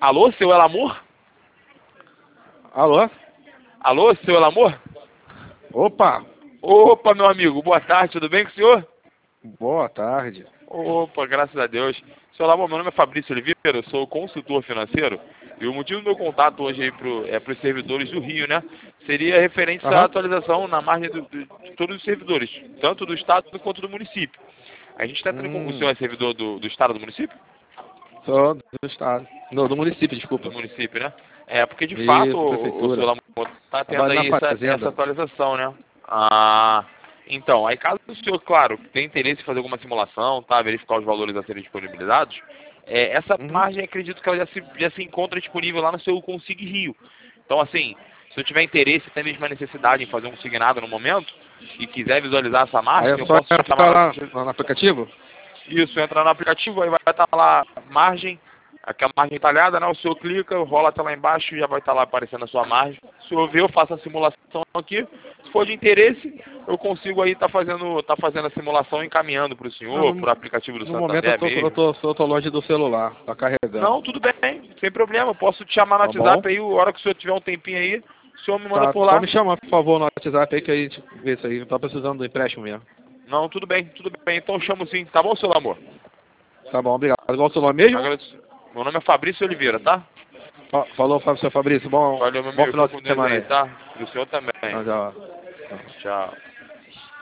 Alô, seu Elamor? Alô? Alô, seu Elamor? Opa! Opa, meu amigo, boa tarde, tudo bem com o senhor? Boa tarde. Opa, graças a Deus. Seu Elamor, meu nome é Fabrício Oliveira, eu sou consultor financeiro e o motivo do meu contato hoje aí pros servidores do Rio, né? Seria referente à Aham. atualização na margem de todos os servidores, tanto do Estado quanto do município. A gente está tendo com... O senhor é servidor do Estado ou do município? Sou do estado. Não, do município, Do desculpa. município, né? É, porque de fato Isso, o seu prefeitura. Lamor está tendo Trabalho na aí essa fazenda. atualização, né? Ah, então, aí caso o senhor, claro, tenha interesse em fazer alguma simulação, tá? Verificar os valores a serem disponibilizados, essa Uhum. margem acredito que ela já se encontra disponível lá no seu Consig Rio. Então, assim, se eu tiver interesse, até mesmo a necessidade em fazer um consignado no momento, e quiser visualizar essa Aí margem, é eu só posso te entrar chamar lá no aplicativo? isso, entra no aplicativo, aí vai estar lá margem, aquela margem talhada, né? O senhor clica, rola até lá embaixo e já vai estar lá aparecendo a sua margem. Se eu ver, eu faço a simulação aqui. Se for de interesse, eu consigo aí tá fazendo a simulação e encaminhando para o Não, senhor, para o aplicativo do no momento eu Santander tô, eu mesmo. tô, eu tô longe do celular. Tá carregando. Não, tudo bem, sem problema. Eu posso te chamar no Tá bom? WhatsApp aí, a hora que o senhor tiver um tempinho aí, o senhor me manda Tá, por só lá. me chama, por favor, no WhatsApp aí que a gente vê isso aí. Tá precisando do empréstimo mesmo. Não, tudo bem, tudo bem. Então eu chamo sim, tá bom, seu amor? Tá bom, obrigado. Qual o seu nome mesmo? Agradeço. Meu nome é Fabrício Oliveira, tá? Falou, seu Fabrício. Bom, Valeu, meu bom amigo. final Fica de com Deus semana aí, aí. tá? Pro senhor também. Tchau, tchau. Tchau.